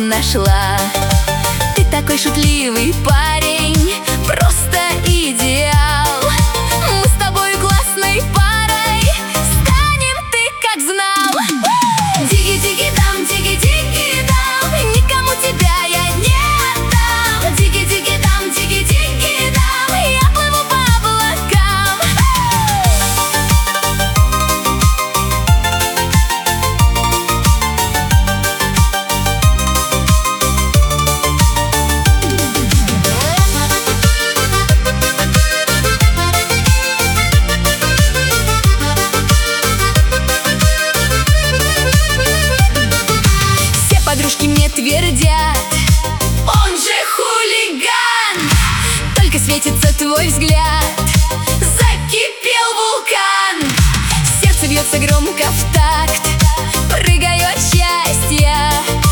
нашла. Ты такой шутливый парень, просто идеал. Мы с тобой классной парой станем, ты как знал. Дигги-дигги-дам, дигги-дигги-дам, никому тебя я не отдам. Дигги-дигги-дам, дигги-дигги-дам, я плыву по облакам. Подружки мне твердят: он же хулиган. Только светится твой взгляд, закипел вулкан. Сердце бьется громко в такт, прыгаю от счастья.